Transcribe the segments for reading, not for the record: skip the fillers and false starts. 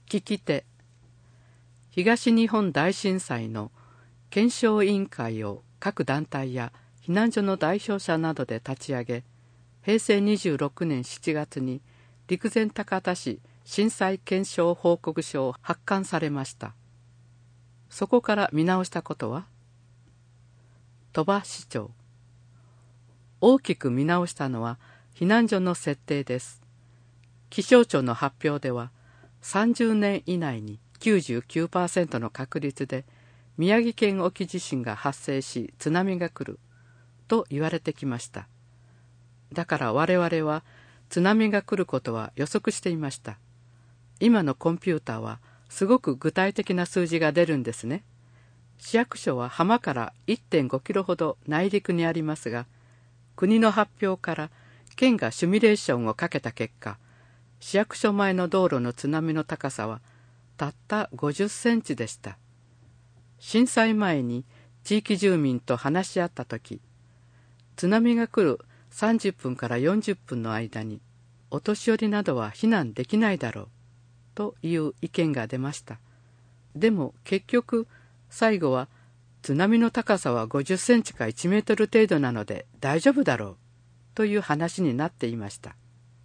聞き手。東日本大震災の検証委員会を各団体や避難所の代表者などで立ち上げ、平成26年7月に陸前高田市震災検証報告書を発刊されました。そこから見直したことは、鳥羽市長。大きく見直したのは避難所の設定です。気象庁の発表では、30年以内に 99% の確率で宮城県沖地震が発生し津波が来ると言われてきました。だから我々は津波が来ることは予測していました。今のコンピューターはすごく具体的な数字が出るんですね。市役所は浜から 1.5 キロほど内陸にありますが、国の発表から県がシミュレーションをかけた結果、市役所前の道路の津波の高さはたった50センチでした。震災前に地域住民と話し合ったとき、津波が来る30分から40分の間にお年寄りなどは避難できないだろうという意見が出ました。でも結局最後は津波の高さは50センチか1メートル程度なので大丈夫だろうという話になっていました。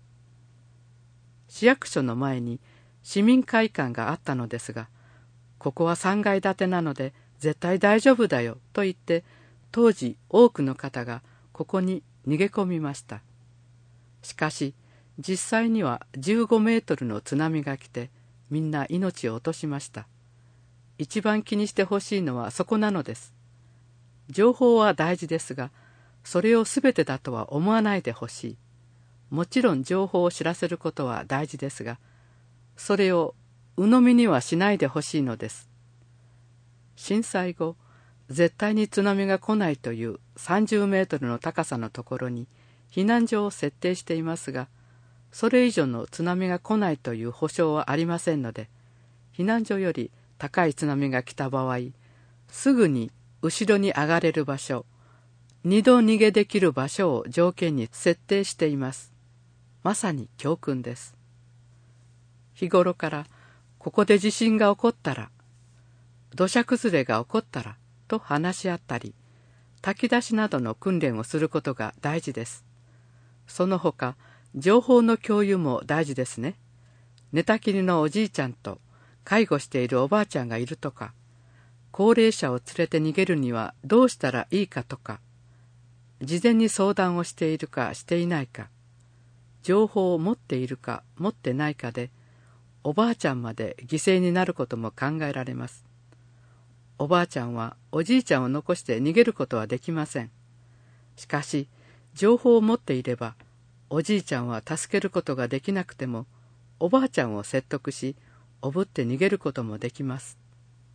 市役所の前に市民会館があったのですが、ここは3階建てなので絶対大丈夫だよと言って、当時多くの方がここに逃げ込みました。しかし実際には15メートルの津波が来て、みんな命を落としました。一番気にしてほしいのはそこなのです。情報は大事ですが、それを全てだとは思わないでほしい。もちろん情報を知らせることは大事ですが、それを鵜呑みにはしないでほしいのです。震災後、絶対に津波が来ないという30メートルの高さのところに避難所を設定していますが、それ以上の津波が来ないという保証はありませんので、避難所より高い津波が来た場合、すぐに後ろに上がれる場所、2度逃げできる場所を条件に設定しています。まさに教訓です。日頃からここで地震が起こったら、土砂崩れが起こったらと話し合ったり、炊き出しなどの訓練をすることが大事です。その他、情報の共有も大事ですね。寝たきりのおじいちゃんと介護しているおばあちゃんがいるとか、高齢者を連れて逃げるにはどうしたらいいかとか、事前に相談をしているかしていないか、情報を持っているか持ってないかで、おばあちゃんまで犠牲になることも考えられます。おばあちゃんはおじいちゃんを残して逃げることはできません。しかし、情報を持っていれば、おじいちゃんは助けることができなくても、おばあちゃんを説得し、おぶって逃げることもできます。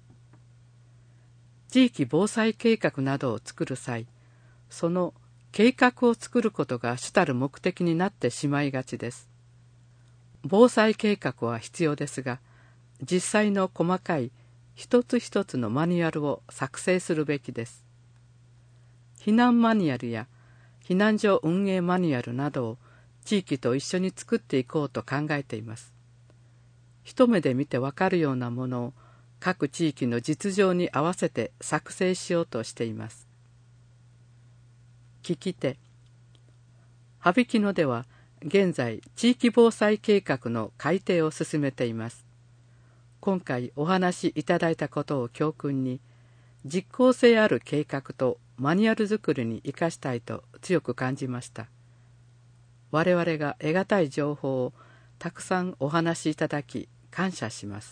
地域防災計画などを作る際、その計画を作ることが主たる目的になってしまいがちです。防災計画は必要ですが、実際の細かい一つ一つのマニュアルを作成するべきです。避難マニュアルや避難所運営マニュアルなどを地域と一緒に作っていこうと考えています。一目で見てわかるようなものを各地域の実情に合わせて作成しようとしています。聞き手。羽曳野では現在地域防災計画の改定を進めています。今回お話しいただいたことを教訓に、実効性ある計画とマニュアル作りに生かしたいと強く感じました。我々が得難い情報をたくさんお話しいただき感謝します。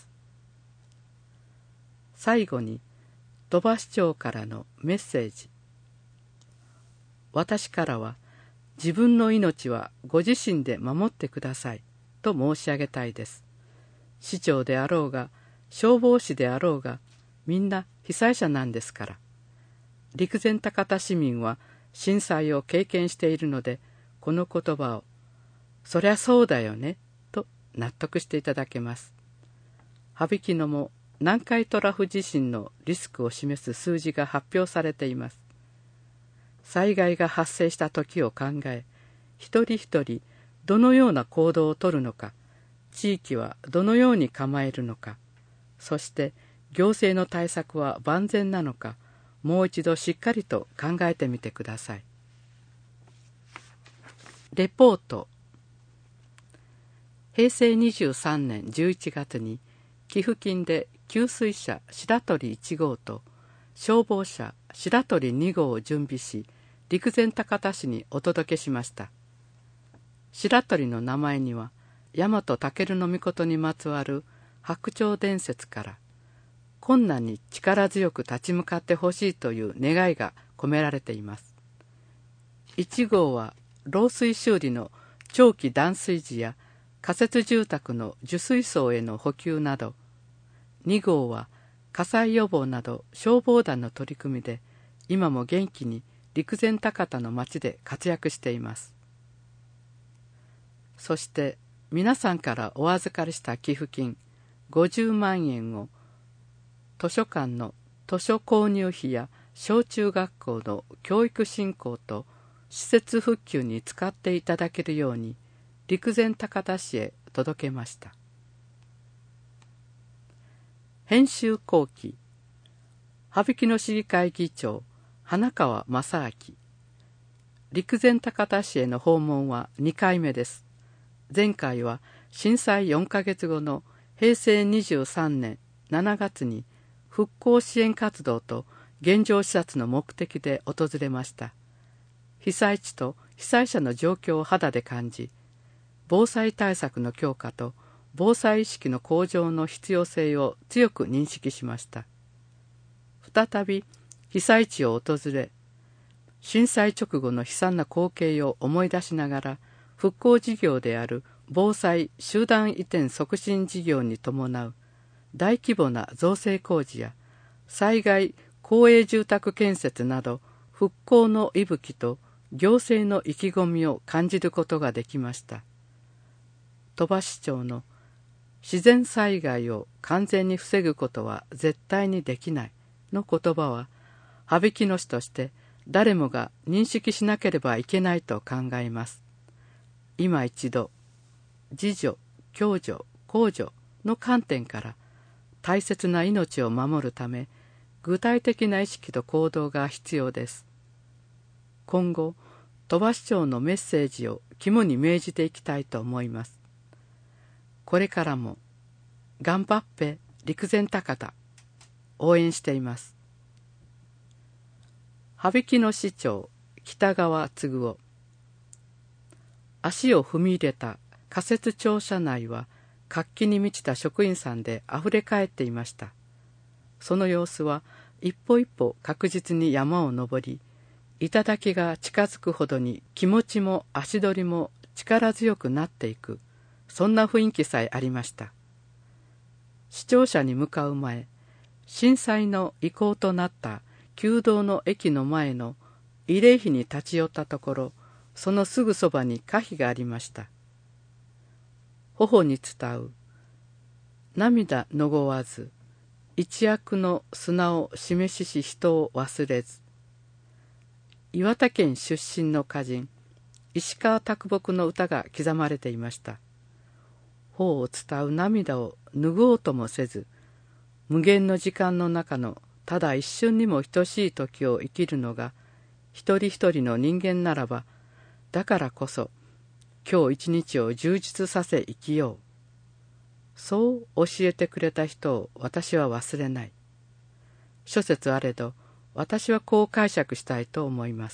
最後に鳥羽市長からのメッセージ。私からは、自分の命はご自身で守ってくださいと申し上げたいです。市長であろうが消防士であろうがみんな被災者なんですから。陸前高田市民は震災を経験しているので、この言葉をそりゃそうだよねと納得していただけます。羽曳野も南海トラフ地震のリスクを示す数字が発表されています。災害が発生した時を考え、一人一人どのような行動をとるのか、 地域はどのように構えるのか、そして行政の対策は万全なのか、もう一度しっかりと考えてみてください。レポート。平成23年11月に寄付金で給水車白鳥1号と消防車白鳥2号を準備し、陸前高田市にお届けしました。白鳥の名前には大和武尊にまつわる白鳥伝説から、困難に力強く立ち向かってほしいという願いが込められています。1号は漏水修理の長期断水時や仮設住宅の受水槽への補給など、2号は火災予防など消防団の取り組みで今も元気に陸前高田の町で活躍しています。そして皆さんからお預かりした寄付金50万円を図書館の図書購入費や小中学校の教育振興と施設復旧に使っていただけるように陸前高田市へ届けました。編集後期。羽曳野市議会議長花川正明。陸前高田市への訪問は2回目です。前回は震災4ヶ月後の平成23年7月に復興支援活動と現状視察の目的で訪れました。被災地と被災者の状況を肌で感じ、防災対策の強化と防災意識の向上の必要性を強く認識しました。再び被災地を訪れ、震災直後の悲惨な光景を思い出しながら、復興事業である防災集団移転促進事業に伴う大規模な造成工事や災害公営住宅建設など復興の息吹と行政の意気込みを感じることができました。鳥羽市長の自然災害を完全に防ぐことは絶対にできないの言葉は、羽曳野市として誰もが認識しなければいけないと考えます。今一度、自助、共助、公助の観点から大切な命を守るため、具体的な意識と行動が必要です。今後、鳥羽市長のメッセージを肝に銘じていきたいと思います。これからも、頑張っぺ陸前高田、応援しています。羽曳野市長、北川嗣夫。足を踏み入れた仮設庁舎内は活気に満ちた職員さんであふれかえっていました。その様子は一歩一歩確実に山を登り、頂が近づくほどに気持ちも足取りも力強くなっていく、そんな雰囲気さえありました。市庁舎に向かう前、震災の遺構となった旧道の駅の前の慰霊碑に立ち寄ったところ、そのすぐそばに歌碑がありました。頬に伝う、涙のごわず、一躍の砂を示しし人を忘れず。岩手県出身の歌人、石川啄木の歌が刻まれていました。頬を伝う涙を拭おうともせず、無限の時間の中のただ一瞬にも等しい時を生きるのが一人一人の人間ならば、だからこそ今日一日を充実させ生きよう。そう教えてくれた人を私は忘れない。諸説あれど、私はこう解釈したいと思います。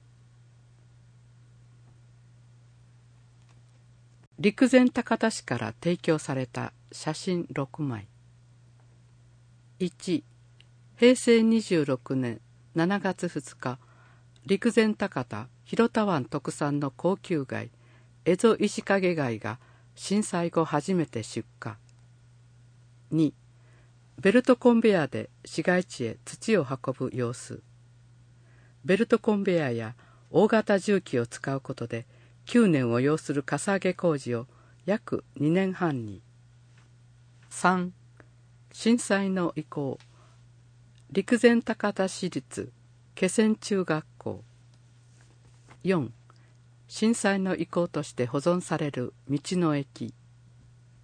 陸前高田市から提供された写真6枚。1、平成26年7月2日、陸前高田広田湾特産の高級貝、蝦夷石影貝が震災後初めて出荷。2、ベルトコンベヤーで市街地へ土を運ぶ様子。ベルトコンベヤーや大型重機を使うことで9年を要するかさ上げ工事を約2年半に。3、震災の遺構、陸前高田市立気仙中学校。4、震災の遺構として保存される道の駅。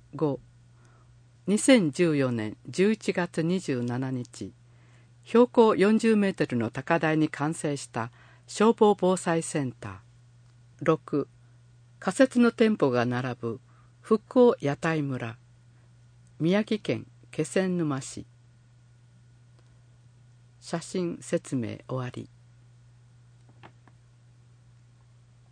5、2014年11月27日、標高40メートルの高台に完成した消防防災センター。6、仮設の店舗が並ぶ復興屋台村、宮城県気仙沼市。写真説明終わり。